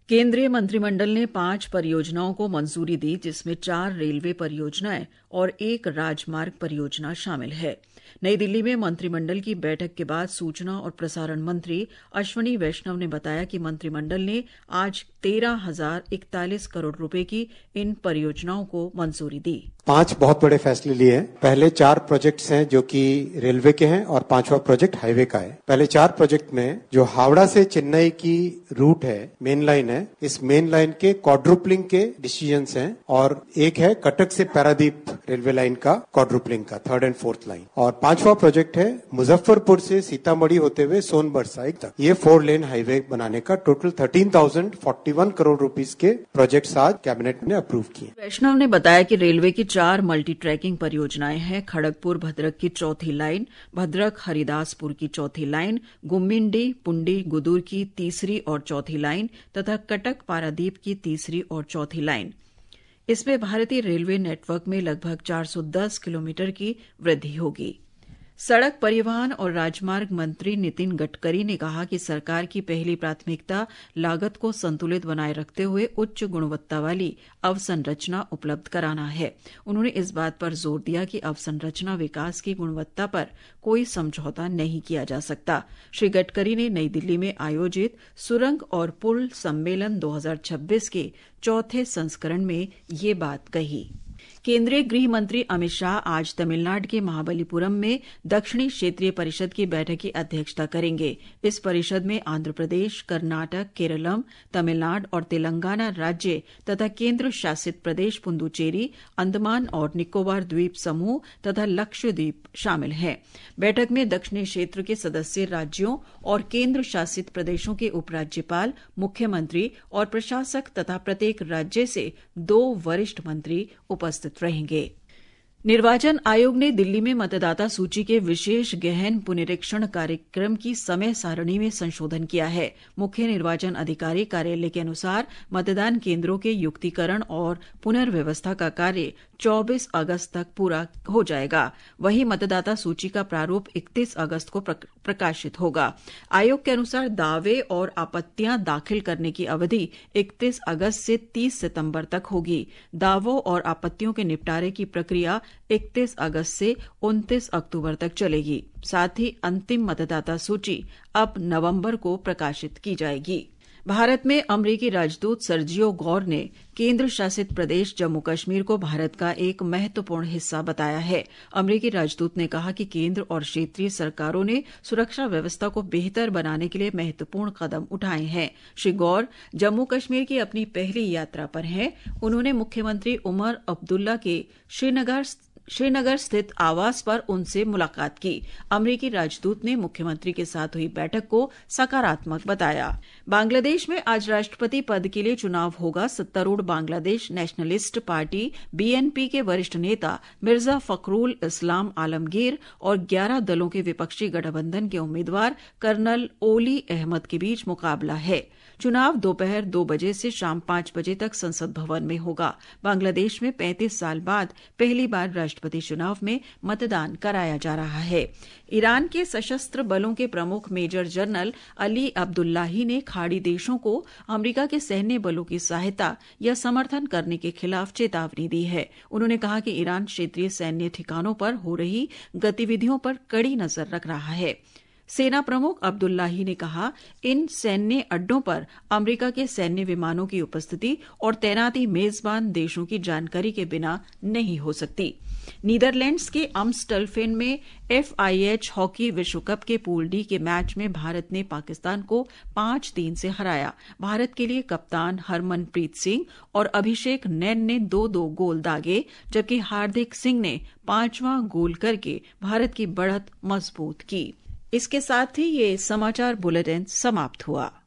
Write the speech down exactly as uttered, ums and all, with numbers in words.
केंद्रीय मंत्रिमंडल ने पांच परियोजनाओं को मंजूरी दी, जिसमें चार रेलवे परियोजनाएं और एक राजमार्ग परियोजना शामिल है। नई दिल्ली में मंत्रिमंडल की बैठक के बाद सूचना और प्रसारण मंत्री अश्विनी वैष्णव ने बताया कि मंत्रिमंडल ने आज तेरह हजार इकतालीस करोड़ रुपए की इन परियोजनाओं को मंजूरी दी। पांच बहुत बड़े फैसले लिए हैं। पहले चार प्रोजेक्ट्स हैं जो कि रेलवे के हैं और पांचवा प्रोजेक्ट हाईवे का है। पहले चार प्रोजेक्ट में जो हावड़ा से चेन्नई की रूट है, मेन लाइन है, इस मेन लाइन के क्वाड्रुपलिंग के डिसीजंस हैं और एक है कटक से पारादीप रेलवे लाइन का क्वाड्रुपलिंग का थर्ड एंड फोर्थ लाइन। और पांचवा प्रोजेक्ट है मुजफ्फरपुर से सीतामढ़ी होते हुए सोनभद्र साइड तक ये फोर लेन हाईवे बनाने का total thirteen thousand forty one crore rupees के प्रोजेक्ट्स आज कैबिनेट ने अप्रूव किए। वैष्णव ने बताया कि रेलवे की चार मल्टी ट्रैकिंग परियोजनाएं हैं। खड़गपुर भद्रक की चौथी लाइन, भद्रक हरिदासपुर की चौथी लाइन, गुम्मिंडी पुंडी गुदुर की तीसरी और चौथी लाइन तथा कटक पारादीप की तीसरी और चौथी लाइन। इसमें भारतीय रेलवे नेटवर्क में लगभग चार सौ दस किलोमीटर की वृद्धि होगी। सड़क परिवहन और राजमार्ग मंत्री नितिन गडकरी ने कहा कि सरकार की पहली प्राथमिकता लागत को संतुलित बनाए रखते हुए उच्च गुणवत्ता वाली अवसंरचना उपलब्ध कराना है। उन्होंने इस बात पर जोर दिया कि अवसंरचना विकास की गुणवत्ता पर कोई समझौता नहीं किया जा सकता। श्री गडकरी ने नई दिल्ली में आयोजित सुरंग और पुल सम्मेलन दो हजार छब्बीस के चौथे संस्करण में ये बात कही। केंद्रीय गृह मंत्री अमित शाह आज तमिलनाडु के महाबलीपुरम में दक्षिणी क्षेत्रीय परिषद की बैठक की अध्यक्षता करेंगे। इस परिषद में आंध्र प्रदेश, कर्नाटक, केरलम, तमिलनाडु और तेलंगाना राज्य तथा केंद्र शासित प्रदेश पुदुचेरी, अंडमान और निकोबार द्वीप समूह तथा लक्षद्वीप शामिल हैं। बैठक में दक्षिणी क्षेत्र के सदस्य राज्यों और केंद्र शासित प्रदेशों के उपराज्यपाल, मुख्यमंत्री और प्रशासक तथा प्रत्येक राज्य से दो वरिष्ठ मंत्री उपस्थित रहेंगे। निर्वाचन आयोग ने दिल्ली में मतदाता सूची के विशेष गहन पुनरीक्षण कार्यक्रम की समय सारणी में संशोधन किया है। मुख्य निर्वाचन अधिकारी कार्यालय के अनुसार मतदान केंद्रों के युक्तिकरण और पुनर्व्यवस्था का कार्य चौबीस अगस्त तक पूरा हो जाएगा। वहीं मतदाता सूची का प्रारूप इकतीस अगस्त को प्रकाशित होगा। आयोग के अनुसार दावे और आपत्तियां दाखिल करने की अवधि इकतीस अगस्त से तीस सितंबर तक होगी। दावों और आपत्तियों के निपटारे की प्रक्रिया इकतीस अगस्त से उनतीस अक्टूबर तक चलेगी। साथ ही अंतिम मतदाता सूची अब नवंबर को प्रकाशित की जाएगी। भारत में अमरीकी राजदूत सर्जियो गौर ने केंद्र शासित प्रदेश जम्मू कश्मीर को भारत का एक महत्वपूर्ण हिस्सा बताया है। अमरीकी राजदूत ने कहा कि केंद्र और क्षेत्रीय सरकारों ने सुरक्षा व्यवस्था को बेहतर बनाने के लिए महत्वपूर्ण कदम उठाए हैं। श्री गौर जम्मू कश्मीर की अपनी पहली यात्रा पर हैं। उन्होंने मुख्यमंत्री उमर अब्दुल्ला के श्रीनगर श्रीनगर स्थित आवास पर उनसे मुलाकात की। अमरीकी राजदूत ने मुख्यमंत्री के साथ हुई बैठक को सकारात्मक बताया। बांग्लादेश में आज राष्ट्रपति पद के लिए चुनाव होगा। सत्तारूढ़ बांग्लादेश नेशनलिस्ट पार्टी बीएनपी के वरिष्ठ नेता मिर्जा फखरुल इस्लाम आलमगीर और ग्यारह दलों के विपक्षी गठबंधन के उम्मीदवार कर्नल ओली अहमद के बीच मुकाबला है। चुनाव दोपहर दो बजे से शाम पांच बजे तक संसद भवन में होगा। बांग्लादेश में पैंतीस साल बाद पहली बार राष्ट्रपति चुनाव में मतदान कराया जा रहा है। ईरान के सशस्त्र बलों के प्रमुख मेजर जनरल अली अब्दुल्लाही ने खाड़ी देशों को अमेरिका के सैन्य बलों की सहायता या समर्थन करने के खिलाफ चेतावनी दी है। उन्होंने कहा कि ईरान क्षेत्रीय सैन्य ठिकानों पर हो रही गतिविधियों पर कड़ी नजर रख रहा है। सेना प्रमुख अब्दुल्लाही ने कहा, इन सैन्य अड्डों पर अमेरिका के सैन्य विमानों की उपस्थिति और तैनाती मेजबान देशों की जानकारी के बिना नहीं हो सकती। नीदरलैंड्स के अम्स्टलफेन में एफआईएच हॉकी विश्व कप के पूल डी के मैच में भारत ने पाकिस्तान को पांच तीन से हराया। भारत के लिए कप्तान हरमनप्रीत सिंह और अभिषेक नैन ने दो दो गोल दागे, जबकि हार्दिक सिंह ने पांचवां गोल करके भारत की बढ़त मजबूत की। इसके साथ ही ये समाचार बुलेटिन समाप्त हुआ।